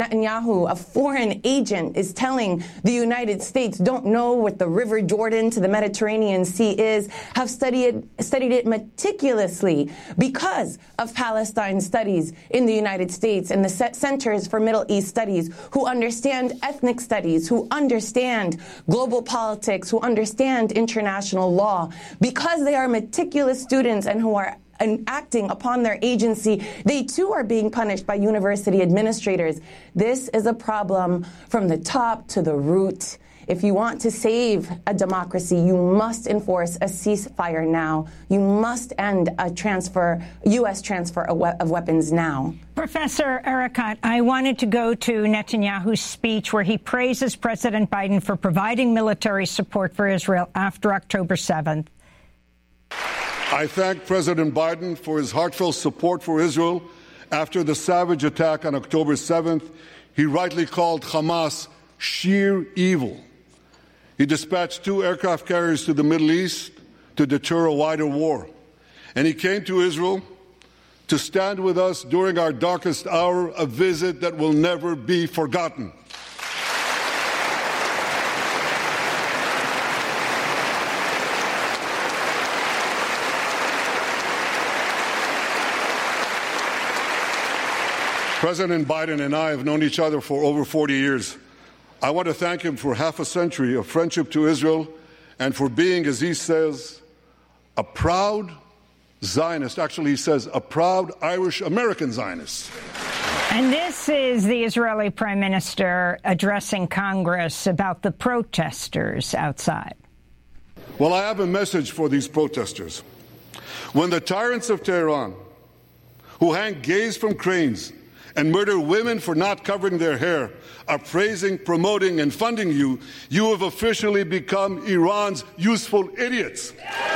Netanyahu, a foreign agent, is telling the United States don't know what the River Jordan to the Mediterranean Sea is, have studied it meticulously because of Palestine studies in the United States and the Centers for Middle East Studies, who understand ethnic studies, who understand global politics, who understand international law. Because they are meticulous students and who are acting upon their agency, they too are being punished by university administrators. This is a problem from the top to the root. If you want to save a democracy, you must enforce a ceasefire now. You must end a U.S. transfer of weapons now. Professor Erekat, I wanted to go to Netanyahu's speech where he praises President Biden for providing military support for Israel after October 7th. I thank President Biden for his heartfelt support for Israel after the savage attack on October 7th. He rightly called Hamas sheer evil. He dispatched 2 aircraft carriers to the Middle East to deter a wider war. And he came to Israel to stand with us during our darkest hour, a visit that will never be forgotten. President Biden and I have known each other for over 40 years. I want to thank him for half a century of friendship to Israel and for being, as he says, a proud Zionist. Actually, he says a proud Irish-American Zionist. And this is the Israeli Prime Minister addressing Congress about the protesters outside. Well, I have a message for these protesters. When the tyrants of Tehran, who hang gays from cranes and murder women for not covering their hair, are praising, promoting, and funding you, you have officially become Iran's useful idiots.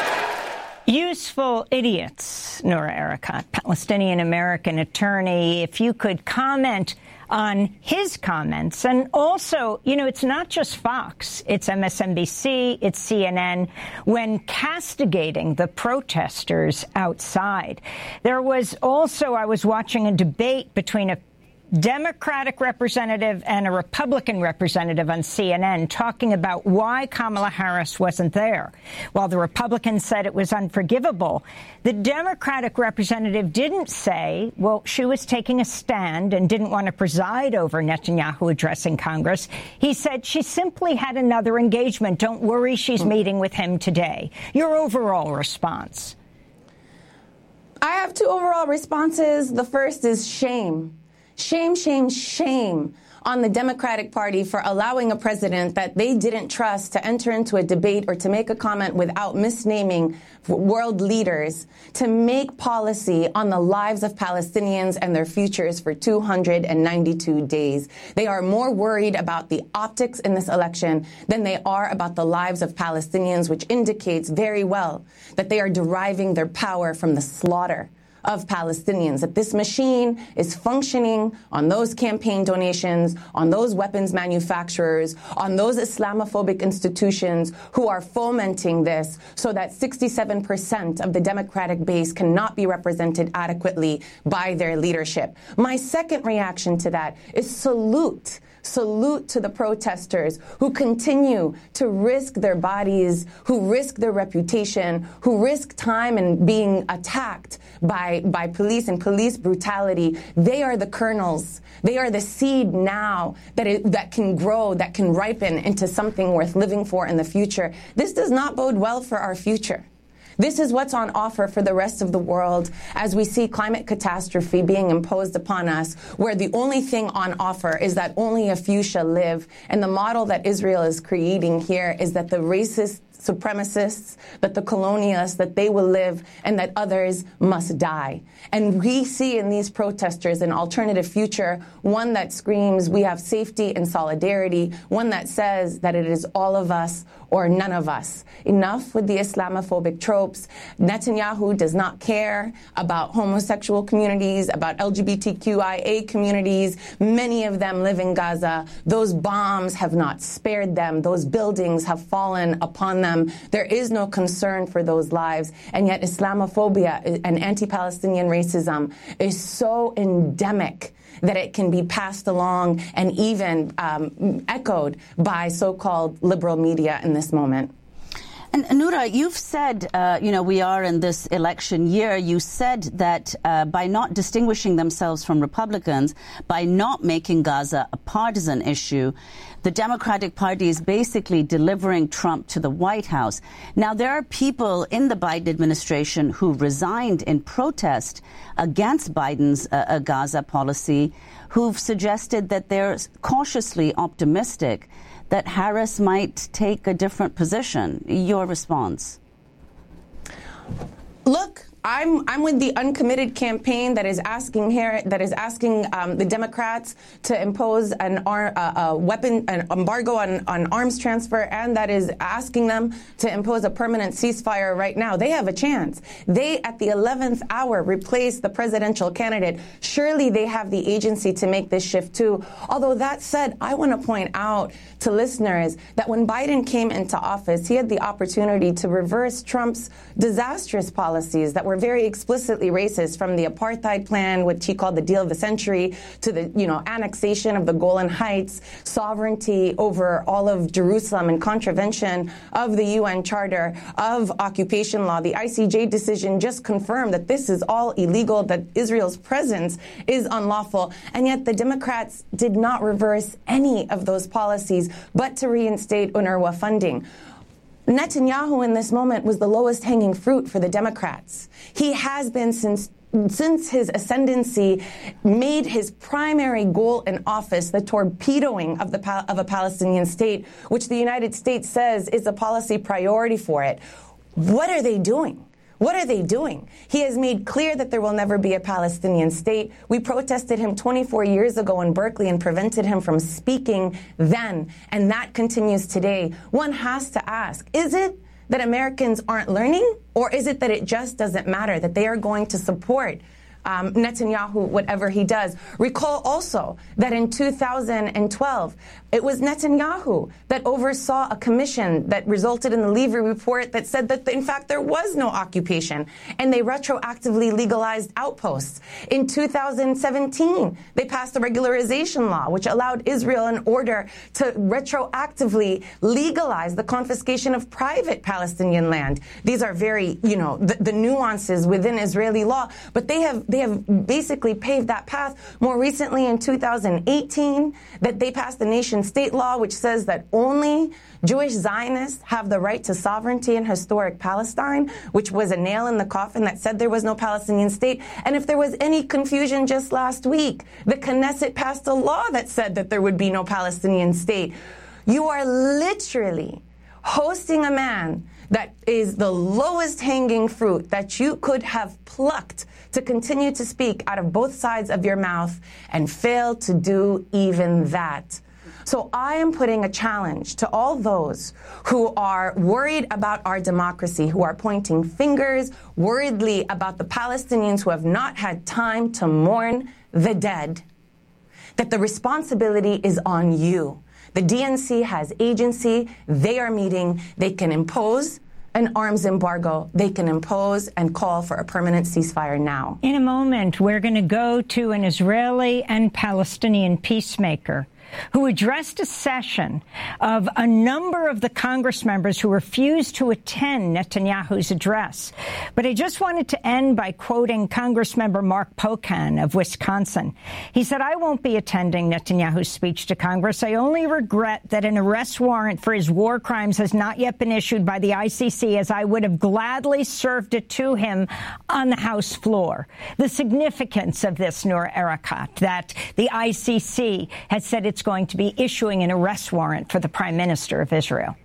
Useful idiots, Noura Erekat, Palestinian-American attorney. If you could comment on his comments. And also, you know, it's not just Fox, it's MSNBC, it's CNN, when castigating the protesters outside. There was also, I was watching a debate between a Democratic representative and a Republican representative on CNN talking about why Kamala Harris wasn't there. While the Republicans said it was unforgivable, the Democratic representative didn't say, well, she was taking a stand and didn't want to preside over Netanyahu addressing Congress. He said she simply had another engagement. Don't worry, she's meeting with him today. Your overall response? I have 2 overall responses. The first is shame. Shame, shame, shame on the Democratic Party for allowing a president that they didn't trust to enter into a debate or to make a comment without misnaming world leaders, to make policy on the lives of Palestinians and their futures for 292 days. They are more worried about the optics in this election than they are about the lives of Palestinians, which indicates very well that they are deriving their power from the slaughter of Palestinians, that this machine is functioning on those campaign donations, on those weapons manufacturers, on those Islamophobic institutions who are fomenting this so that 67% of the Democratic base cannot be represented adequately by their leadership. My second reaction to that is salute to the protesters who continue to risk their bodies, who risk their reputation, who risk time and being attacked by police and police brutality. They are the kernels. They are the seed now that can grow, that can ripen into something worth living for in the future. This does not bode well for our future. This is what's on offer for the rest of the world as we see climate catastrophe being imposed upon us, where the only thing on offer is that only a few shall live. And the model that Israel is creating here is that the racist supremacists, that the colonialists, that they will live and that others must die. And we see in these protesters an alternative future, one that screams we have safety and solidarity, one that says that it is all of us or none of us. Enough with the Islamophobic tropes. Netanyahu does not care about homosexual communities, about LGBTQIA communities. Many of them live in Gaza. Those bombs have not spared them. Those buildings have fallen upon them. them. There is no concern for those lives. And yet Islamophobia and anti-Palestinian racism is so endemic that it can be passed along and even echoed by so-called liberal media in this moment. And Noura, you've said, we are in this election year. You said that by not distinguishing themselves from Republicans, by not making Gaza a partisan issue, the Democratic Party is basically delivering Trump to the White House. Now, there are people in the Biden administration who resigned in protest against Biden's Gaza policy, who've suggested that they're cautiously optimistic that Harris might take a different position. Your response? Look, I'm with the uncommitted campaign that is asking the Democrats to impose an embargo on arms transfer, and that is asking them to impose a permanent ceasefire right now. They have a chance. They, at the 11th hour, replaced the presidential candidate. Surely they have the agency to make this shift too. Although that said, I want to point out to listeners that when Biden came into office, he had the opportunity to reverse Trump's disastrous policies that were very explicitly racist, from the apartheid plan, which he called the deal of the century, to the annexation of the Golan Heights, sovereignty over all of Jerusalem in contravention of the UN Charter, of occupation law. The ICJ decision just confirmed that this is all illegal, that Israel's presence is unlawful, and yet the Democrats did not reverse any of those policies but to reinstate UNRWA funding. Netanyahu in this moment was the lowest hanging fruit for the Democrats. He has been since his ascendancy, made his primary goal in office the torpedoing of a Palestinian state, which the United States says is a policy priority for it. What are they doing? What are they doing? He has made clear that there will never be a Palestinian state. We protested him 24 years ago in Berkeley and prevented him from speaking then, and that continues today. One has to ask, is it that Americans aren't learning, or is it that it just doesn't matter, that they are going to support Netanyahu, whatever he does? Recall also that in 2012, it was Netanyahu that oversaw a commission that resulted in the Levy report that said that, in fact, there was no occupation, and they retroactively legalized outposts. In 2017, they passed a regularization law, which allowed Israel an order to retroactively legalize the confiscation of private Palestinian land. These are very, the nuances within Israeli law, but they have basically paved that path. More recently, in 2018, that they passed the nation-state law, which says that only Jewish Zionists have the right to sovereignty in historic Palestine, which was a nail in the coffin that said there was no Palestinian state. And if there was any confusion, just last week, the Knesset passed a law that said that there would be no Palestinian state. You are literally hosting a man that is the lowest hanging fruit that you could have plucked to continue to speak out of both sides of your mouth and fail to do even that. So I am putting a challenge to all those who are worried about our democracy, who are pointing fingers worriedly about the Palestinians who have not had time to mourn the dead, that the responsibility is on you. The DNC has agency. They are meeting. They can impose an arms embargo. They can impose and call for a permanent ceasefire now. In a moment, we're going to go to an Israeli and Palestinian peacemaker who addressed a session of a number of the Congress members who refused to attend Netanyahu's address. But I just wanted to end by quoting Congressmember Mark Pocan of Wisconsin. He said, "I won't be attending Netanyahu's speech to Congress. I only regret that an arrest warrant for his war crimes has not yet been issued by the ICC, as I would have gladly served it to him on the House floor." The significance of this, Noura Erakat, that the ICC has said it's going to be issuing an arrest warrant for the Prime Minister of Israel.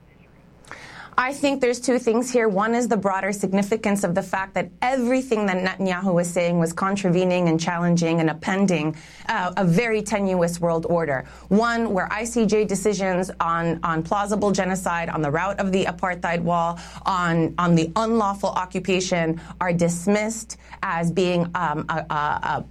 I think there's two things here. One is the broader significance of the fact that everything that Netanyahu was saying was contravening and challenging and appending a very tenuous world order. One where ICJ decisions on plausible genocide, on the route of the apartheid wall, on the unlawful occupation are dismissed as being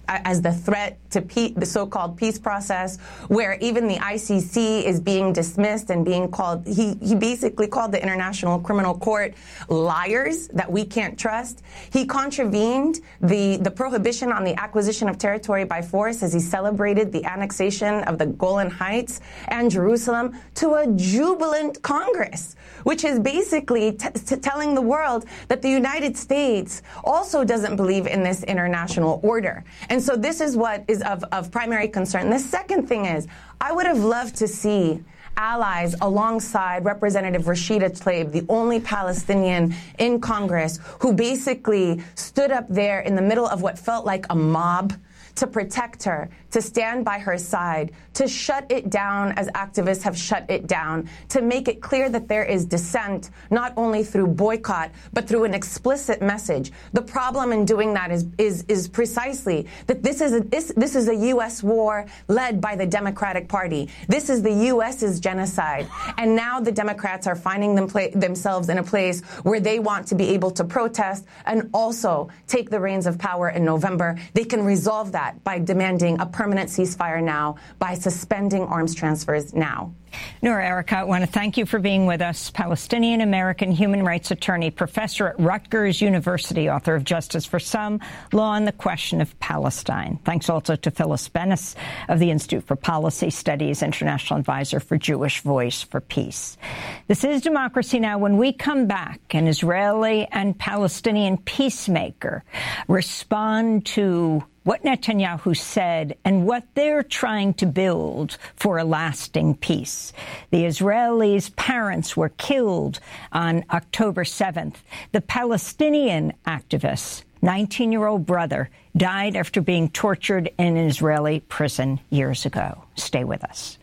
as the threat to the so-called peace process, where even the ICC is being dismissed and being called, he basically called the International Criminal Court liars that we can't trust. He contravened the prohibition on the acquisition of territory by force as he celebrated the annexation of the Golan Heights and Jerusalem to a jubilant Congress, which is basically telling the world that the United States also doesn't believe in this international order. And so this is what is of primary concern. The second thing is, I would have loved to see allies alongside Representative Rashida Tlaib, the only Palestinian in Congress, who basically stood up there in the middle of what felt like a mob to protect her, to stand by her side, to shut it down as activists have shut it down, to make it clear that there is dissent, not only through boycott, but through an explicit message. The problem in doing that is precisely that this is a U.S. war led by the Democratic Party. This is the U.S.'s genocide. And now the Democrats are finding themselves in a place where they want to be able to protest and also take the reins of power in November. They can resolve that by demanding a permanent ceasefire now, by suspending arms transfers now. Noura Erakat, I want to thank you for being with us. Palestinian-American human rights attorney, professor at Rutgers University, author of Justice for Some, Law on the Question of Palestine. Thanks also to Phyllis Bennis of the Institute for Policy Studies, International Advisor for Jewish Voice for Peace. This is Democracy Now! When we come back, an Israeli and Palestinian peacemaker respond to what Netanyahu said and what they're trying to build for a lasting peace. The Israelis' parents were killed on October 7th. The Palestinian activist's 19-year-old brother died after being tortured in an Israeli prison years ago. Stay with us.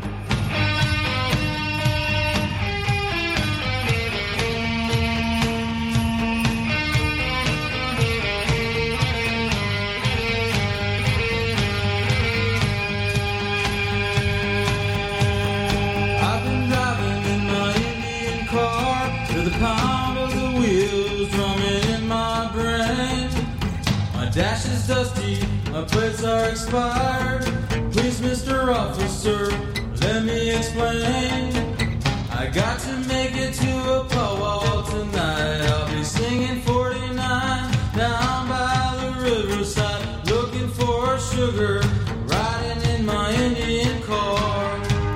Pound of the wheels drumming in my brain. My dash is dusty, my plates are expired. Please, Mr. Officer, let me explain. I got to make it to a powwow tonight. I'll be singing 49 down by the riverside, looking for sugar, riding in my Indian car.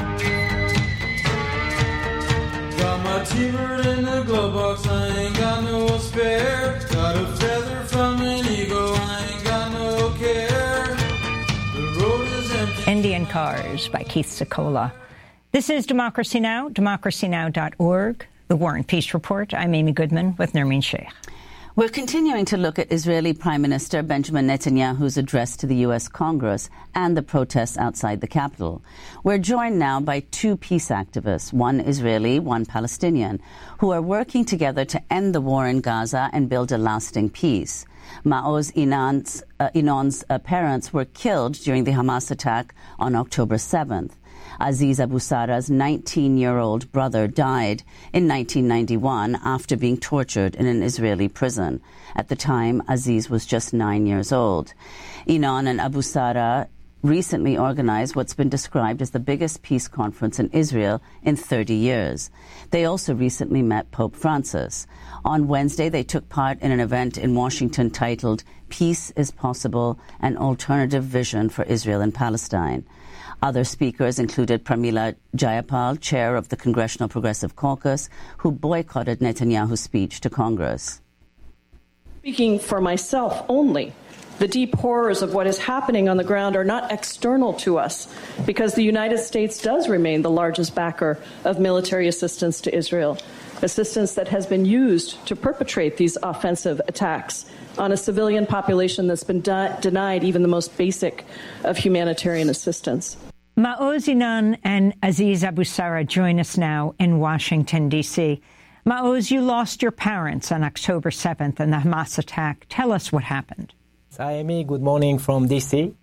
Got my T-bird in the glove box, I ain't got no spare. Got a feather from an eagle, I ain't got no care. The road is empty. Indian Cars by Keith Secola. This is Democracy Now!, democracynow.org, The War and Peace Report. I'm Amy Goodman with Nermeen Sheikh. We're continuing to look at Israeli Prime Minister Benjamin Netanyahu's address to the U.S. Congress and the protests outside the Capitol. We're joined now by two peace activists, one Israeli, one Palestinian, who are working together to end the war in Gaza and build a lasting peace. Maoz Inon's parents were killed during the Hamas attack on October 7th. Aziz Abu Sara's 19-year-old brother died in 1991 after being tortured in an Israeli prison. At the time, Aziz was just 9 years old. Inon and Abu Sara recently organized what's been described as the biggest peace conference in Israel in 30 years. They also recently met Pope Francis. On Wednesday, they took part in an event in Washington titled Peace is Possible, an Alternative Vision for Israel and Palestine. Other speakers included Pramila Jayapal, chair of the Congressional Progressive Caucus, who boycotted Netanyahu's speech to Congress. Speaking for myself only, the deep horrors of what is happening on the ground are not external to us, because the United States does remain the largest backer of military assistance to Israel, assistance that has been used to perpetrate these offensive attacks on a civilian population that's been denied even the most basic of humanitarian assistance. Maoz Inon and Aziz Abu Sara join us now in Washington, D.C. Maoz, you lost your parents on October 7th in the Hamas attack. Tell us what happened. Hi, Amy. Good morning from D.C.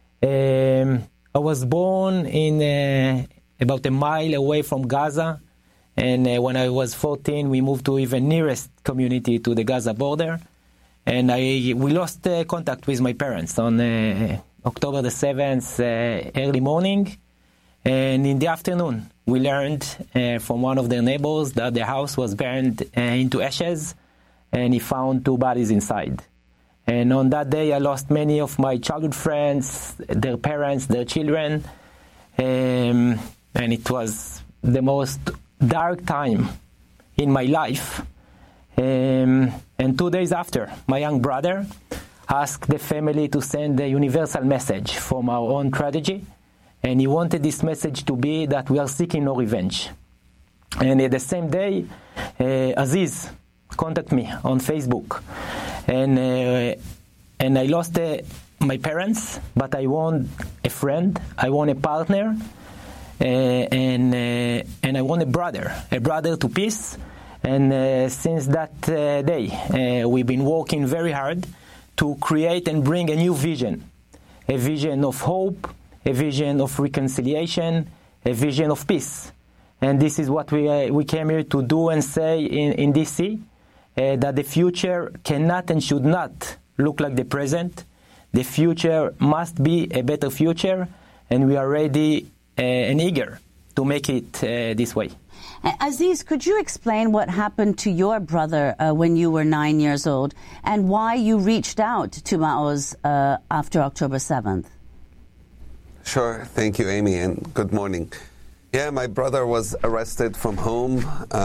I was born in about a mile away from Gaza, and when I was 14, we moved to even nearest community to the Gaza border. And we lost contact with my parents on October the 7th, early morning. And in the afternoon, we learned from one of their neighbors that the house was burned into ashes, and he found 2 bodies inside. And on that day, I lost many of my childhood friends, their parents, their children. And it was the most dark time in my life. And 2 days after, my young brother asked the family to send a universal message from our own tragedy. And he wanted this message to be that we are seeking no revenge. And at the same day, Aziz contacted me on Facebook. And I lost my parents, but I want a friend, I want a partner, and I want a brother to peace. And since that day, we've been working very hard to create and bring a new vision, a vision of hope, a vision of reconciliation, a vision of peace. And this is what we came here to do and say in D.C., that the future cannot and should not look like the present. The future must be a better future, and we are ready and eager to make it this way. Aziz, could you explain what happened to your brother when you were 9 years old, and why you reached out to Maoz after October 7th? Sure. Thank you, Amy, and good morning. Yeah, my brother was arrested from home.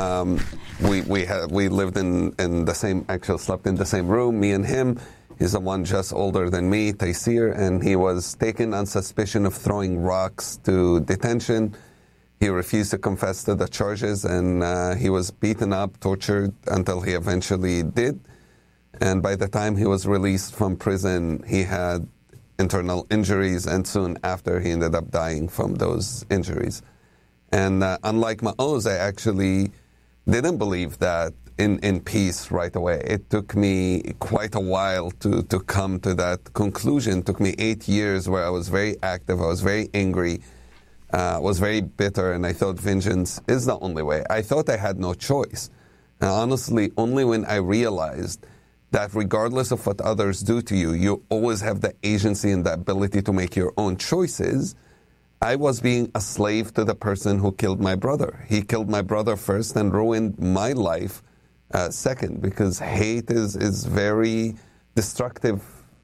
We lived in the same, actually slept in the same room, me and him. He's the one just older than me, Taysir, and he was taken on suspicion of throwing rocks to detention. He refused to confess to the charges, and he was beaten up, tortured, until he eventually did. And by the time he was released from prison, he had internal injuries, and soon after he ended up dying from those injuries. And unlike Maoz, I actually didn't believe that in peace right away. It took me quite a while to come to that conclusion. It took me 8 years where I was very active, I was very angry, was very bitter, and I thought vengeance is the only way. I thought I had no choice. And honestly, only when I realized that regardless of what others do to you, you always have the agency and the ability to make your own choices, I was being a slave to the person who killed my brother. He killed my brother first and ruined my life second, because hate is very destructive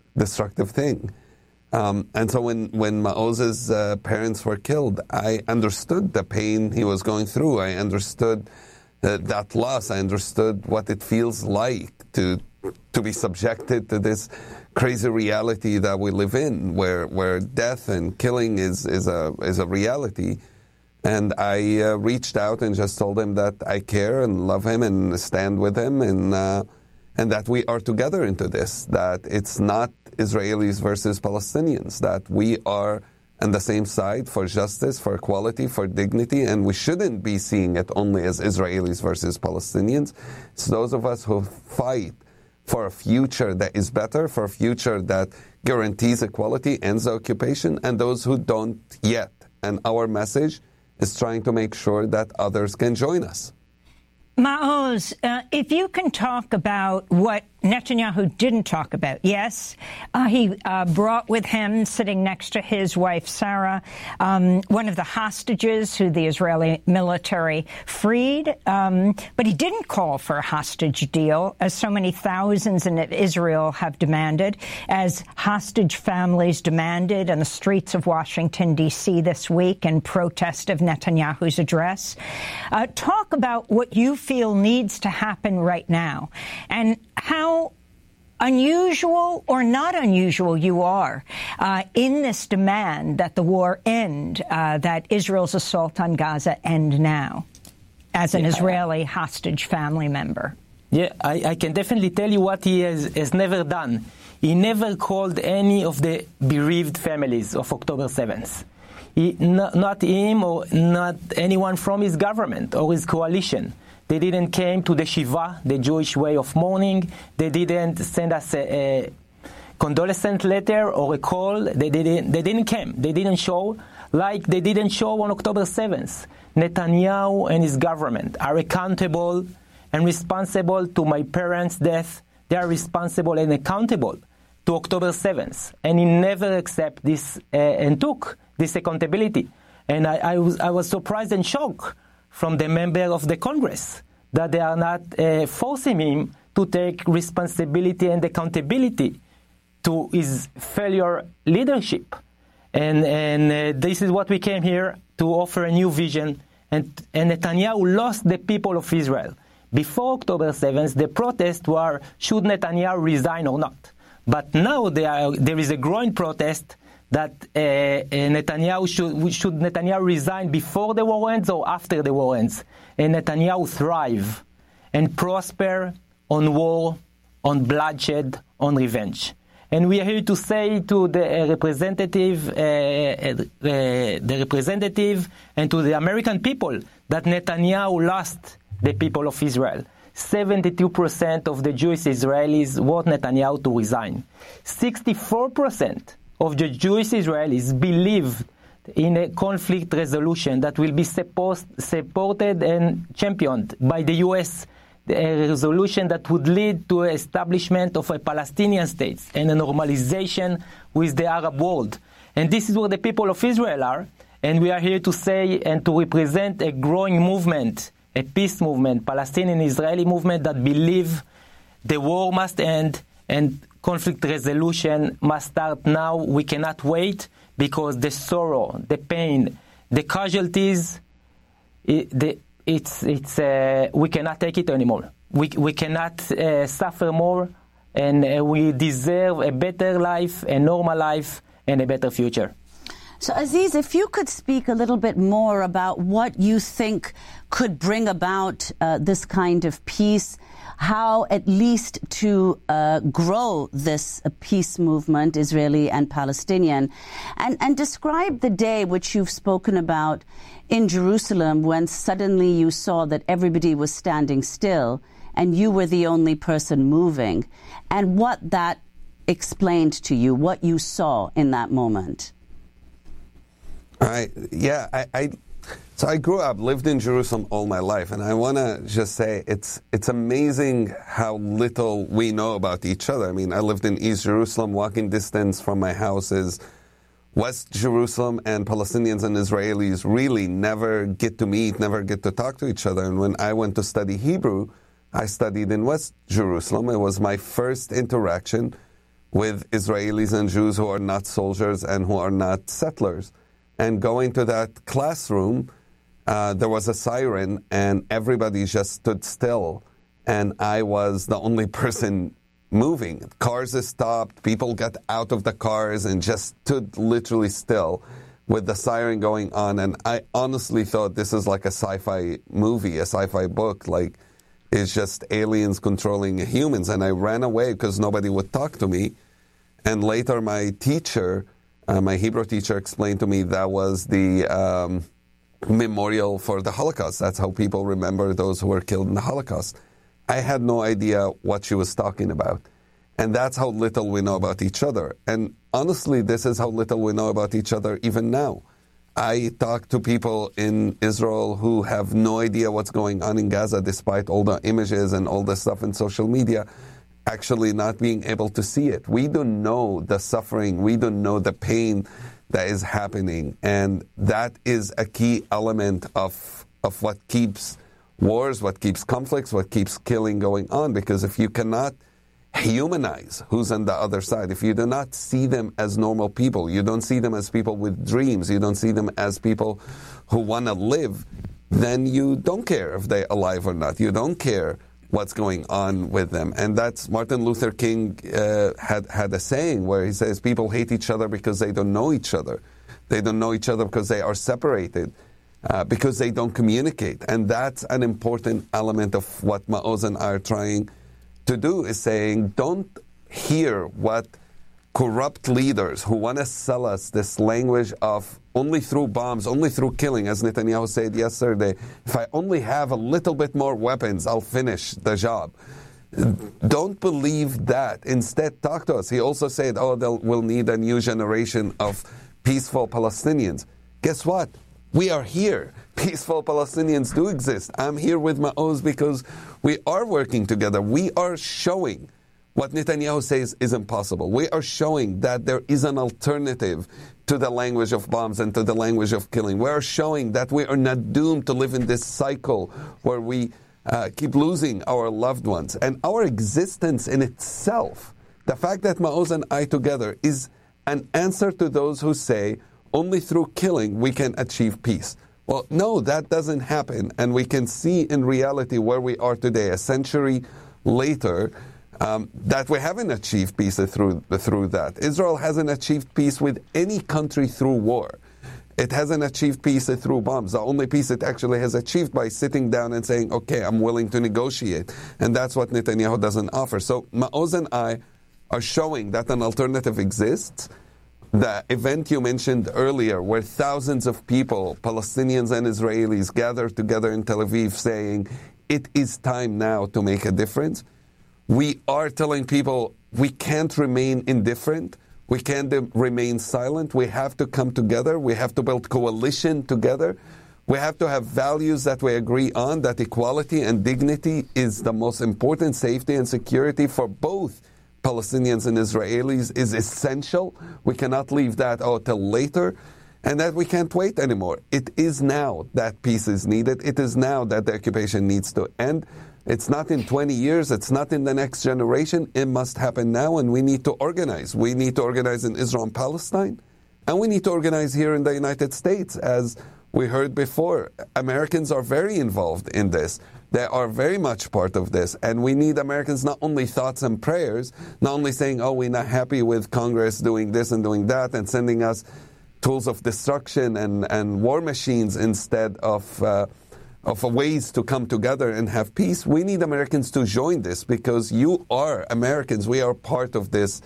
thing. And so when Maoz's parents were killed, I understood the pain he was going through. I understood that loss. I understood what it feels like to be subjected to this crazy reality that we live in, where death and killing is a reality. And I reached out and just told him that I care and love him and stand with him, and that we are together into this, that it's not Israelis versus Palestinians, that we are on the same side for justice, for equality, for dignity, and we shouldn't be seeing it only as Israelis versus Palestinians. It's those of us who fight for a future that is better, for a future that guarantees equality, ends the occupation, and those who don't yet. And our message is trying to make sure that others can join us. Maoz, if you can talk about what Netanyahu didn't talk about. Yes, he brought with him, sitting next to his wife, Sarah, one of the hostages who the Israeli military freed. But he didn't call for a hostage deal, as so many thousands in Israel have demanded, as hostage families demanded in the streets of Washington, D.C. this week in protest of Netanyahu's address. Talk about what you feel needs to happen right now, and how unusual or not unusual you are in this demand that the war end, that Israel's assault on Gaza end now, as an Israeli hostage family member. Yeah, I can definitely tell you what he has never done. He never called any of the bereaved families of October 7th. Not him or not anyone from his government or his coalition. They didn't came to the Shiva, the Jewish way of mourning. They didn't send us a condolence letter or a call. They didn't come. They didn't show, like they didn't show on October 7th. Netanyahu and his government are accountable and responsible to my parents' death, they are responsible and accountable to October 7th. And he never accepted this and took this accountability. And I was surprised and shocked from the member of the Congress that they are not forcing him to take responsibility and accountability to his failure leadership. And this is what we came here to offer a new vision. And Netanyahu lost the people of Israel. Before October 7th, the protests were, should Netanyahu resign or not? But now there is a growing protest that should Netanyahu resign before the war ends or after the war ends? And Netanyahu thrive and prosper on war, on bloodshed, on revenge. And we are here to say to the representative and to the American people that Netanyahu lost the people of Israel. 72% of the Jewish Israelis want Netanyahu to resign. 64% of the Jewish Israelis believe in a conflict resolution that will be supported and championed by the U.S., a resolution that would lead to the establishment of a Palestinian state and a normalization with the Arab world. And this is where the people of Israel are, and we are here to say and to represent a growing movement, a peace movement, Palestinian-Israeli movement that believe the war must end and conflict resolution must start now. We cannot wait because the sorrow, the pain, the casualties, we cannot take it anymore. We cannot suffer more, and we deserve a better life, a normal life, and a better future. So, Aziz, if you could speak a little bit more about what you think could bring about this kind of peace, how at least to grow this peace movement, Israeli and Palestinian, and describe the day which you've spoken about in Jerusalem when suddenly you saw that everybody was standing still and you were the only person moving, and what that explained to you, what you saw in that moment. So I grew up, lived in Jerusalem all my life, and I want to just say it's amazing how little we know about each other. I mean, I lived in East Jerusalem. Walking distance from my house is West Jerusalem, and Palestinians and Israelis really never get to meet, never get to talk to each other. And when I went to study Hebrew, I studied in West Jerusalem. It was my first interaction with Israelis and Jews who are not soldiers and who are not settlers. And going to that classroom, there was a siren, and everybody just stood still. And I was the only person moving. Cars stopped, people got out of the cars and just stood literally still with the siren going on. And I honestly thought this is like a sci-fi movie, a sci-fi book, like it's just aliens controlling humans. And I ran away because nobody would talk to me. And later my teacher, my Hebrew teacher, explained to me that was the memorial for the Holocaust. That's how people remember those who were killed in the Holocaust. I had no idea what she was talking about. And that's how little we know about each other. And honestly, this is how little we know about each other even now. I talk to people in Israel who have no idea what's going on in Gaza, despite all the images and all the stuff in social media, actually not being able to see it. We don't know the suffering. We don't know the pain that is happening. And that is a key element of what keeps wars, what keeps conflicts, what keeps killing going on. Because if you cannot humanize who's on the other side, if you do not see them as normal people, you don't see them as people with dreams, you don't see them as people who want to live, then you don't care if they're alive or not. You don't care what's going on with them. And that's Martin Luther King had a saying where he says people hate each other because they don't know each other. They don't know each other because they are separated. Because they don't communicate. And that's an important element of what Maoz and I are trying to do, is saying, don't hear what corrupt leaders who want to sell us this language of only through bombs, only through killing, as Netanyahu said yesterday, if I only have a little bit more weapons, I'll finish the job. Don't believe that. Instead, talk to us. He also said, we'll need a new generation of peaceful Palestinians. Guess what? We are here. Peaceful Palestinians do exist. I'm here with Maoz because we are working together. We are showing what Netanyahu says is impossible. We are showing that there is an alternative to the language of bombs and to the language of killing. We are showing that we are not doomed to live in this cycle where we keep losing our loved ones. And our existence in itself, the fact that Maoz and I together, is an answer to those who say only through killing we can achieve peace. Well, no, that doesn't happen. And we can see in reality where we are today, a century later, that we haven't achieved peace through that. Israel hasn't achieved peace with any country through war. It hasn't achieved peace through bombs. The only peace it actually has achieved by sitting down and saying, okay, I'm willing to negotiate. And that's what Netanyahu doesn't offer. So Maoz and I are showing that an alternative exists. The event you mentioned earlier, where thousands of people, Palestinians and Israelis, gathered together in Tel Aviv saying, it is time now to make a difference. We are telling people we can't remain indifferent. We can't remain silent. We have to come together. We have to build coalition together. We have to have values that we agree on, that equality and dignity is the most important. Safety and security for both Palestinians and Israelis is essential. We cannot leave that till later. And that we can't wait anymore. It is now that peace is needed. It is now that the occupation needs to end. It's not in 20 years. It's not in the next generation. It must happen now, and we need to organize. We need to organize in Israel and Palestine, and we need to organize here in the United States. As we heard before, Americans are very involved in this. They are very much part of this, and we need Americans, not only thoughts and prayers, not only saying, oh, we're not happy with Congress doing this and doing that and sending us tools of destruction and war machines instead of ways to come together and have peace. We need Americans to join this, because you are Americans. We are part of this,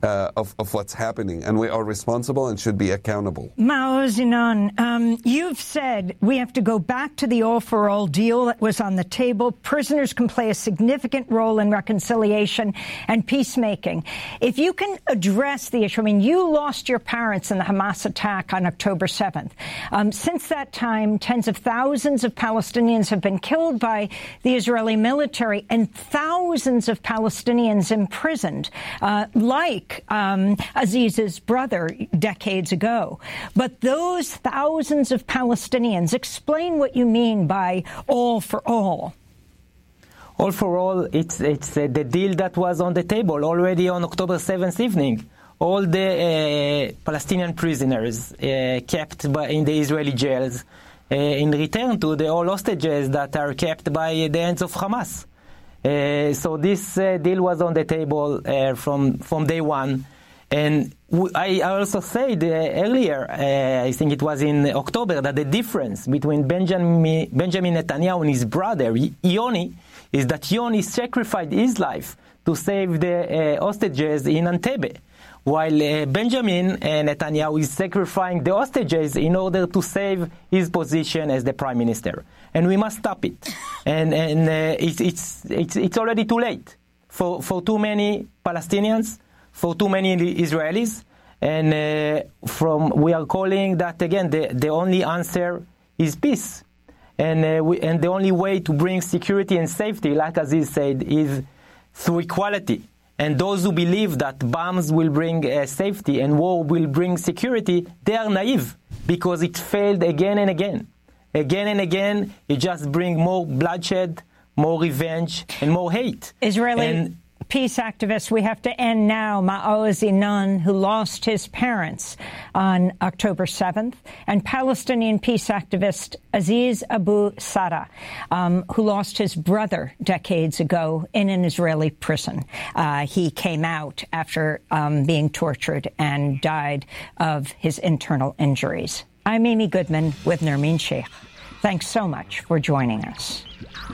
of what's happening, and we are responsible and should be accountable. Maoz Yinon, you've said we have to go back to the all-for-all deal that was on the table. Prisoners can play a significant role in reconciliation and peacemaking. If you can address the issue, I mean, you lost your parents in the Hamas attack on October 7th. Since that time, tens of thousands of Palestinians have been killed by the Israeli military and thousands of Palestinians imprisoned, like Aziz's brother decades ago. But those thousands of Palestinians, explain what you mean by all for all. All for all, it's the deal that was on the table already on October 7th evening. All the Palestinian prisoners kept in the Israeli jails in return to the all hostages that are kept by the hands of Hamas. So this deal was on the table from day one. And I also said earlier, I think it was in October, that the difference between Benjamin Netanyahu and his brother, Yoni, is that Yoni sacrificed his life to save the hostages in Entebbe, while Benjamin Netanyahu is sacrificing the hostages in order to save his position as the prime minister. And we must stop it. And it's already too late for too many Palestinians, for too many Israelis. And we are calling that, again, the only answer is peace. And the only way to bring security and safety, like Aziz said, is through equality. And those who believe that bombs will bring safety and war will bring security, they are naive, because it failed again and again. Again and again, it just brings more bloodshed, more revenge, and more hate. Israeli peace activists, we have to end now. Maoz Yinon, who lost his parents on October 7th, and Palestinian peace activist Aziz Abu Sada, who lost his brother decades ago in an Israeli prison. He came out after being tortured and died of his internal injuries. I'm Amy Goodman with Nermeen Sheikh. Thanks so much for joining us.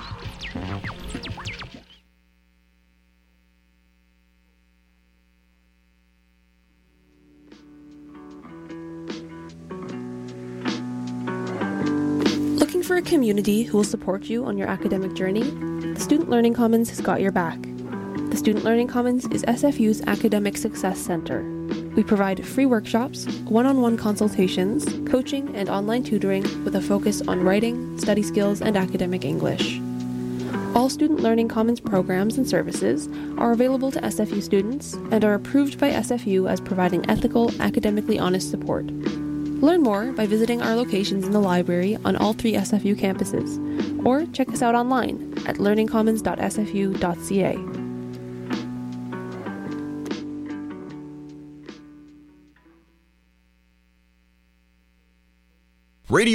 Looking for a community who will support you on your academic journey? The Student Learning Commons has got your back. The Student Learning Commons is SFU's Academic Success Center. We provide free workshops, one-on-one consultations, coaching, and online tutoring with a focus on writing, study skills, and academic English. All Student Learning Commons programs and services are available to SFU students and are approved by SFU as providing ethical, academically honest support. Learn more by visiting our locations in the library on all 3 SFU campuses, or check us out online at learningcommons.sfu.ca. Radio